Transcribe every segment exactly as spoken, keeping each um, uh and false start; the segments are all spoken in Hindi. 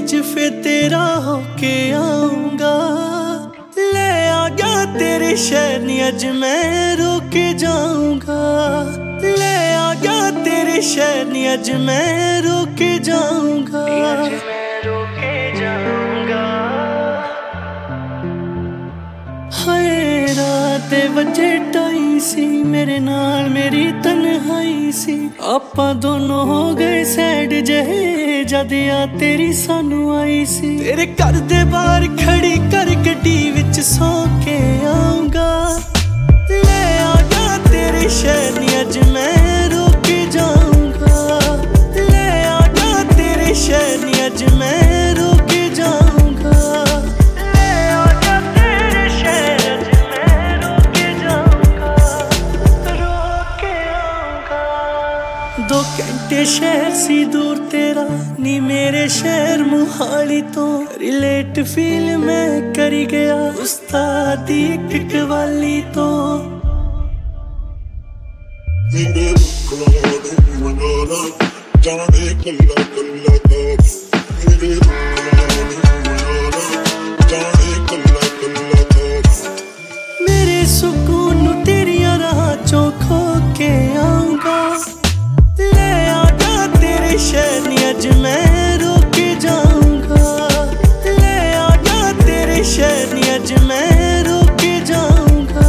अज फिर तेरा होके आऊंगा। ले आ गया तेरे शहर नी अज मैं रोके जाऊंगा। ले आ गया तेरे शहर नी अज मैं रोके जाऊंगा। हाय रात वजे ढाई सी मेरे नाल मेरी तन्हाई सी। आपां दोनों हो गए सैड जहे जद आ तेरी सानू आई सी। तेरे घर दे बाहर खड़ी कर गड्डी विच सौ के आऊंगा। ले आ गया तेरे शहर नी अज मैं रोके जाऊंगा। ले आ गया तेरे शहर नी अज मैं रोके जाऊंगा। ले आ गया तेरे शहर अज मैं रोके जाऊंगा। रोके आऊंगा। दो घंटे शहर सी दूर तेरा नी मेरे शहर मोहाली तो। रिलेट फील मैं करी गया उस्तादी एक कवाली तो। मेरे सुकून तेरिया राह चों खो के आऊंगा। ले आ गया तेरे शहर नी अज मैं रोके जाऊंगा। ले आ गया तेरे शहर नी अज मैं रोके जाऊंगा।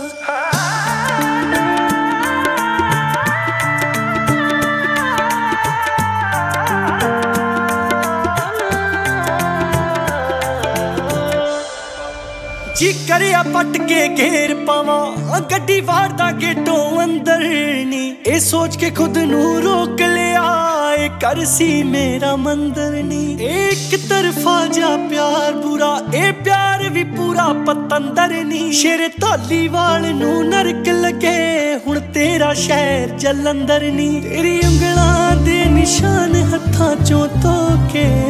जी करिया पट के घेर पावा गड्डी वारदा गेटों अंदर नी। ए सोच के खुद नू रोक लिया ए कर सी मेरा मंदिर नी। एक तरफा जा प्यार बुरा ए प्यार भी पूरा पतंदर नी। शेर धालीवाल नू नरक लगे हुण तेरा शहर जलंधर नी। तेरी उंगलां दे निशान हत्थां चों धो के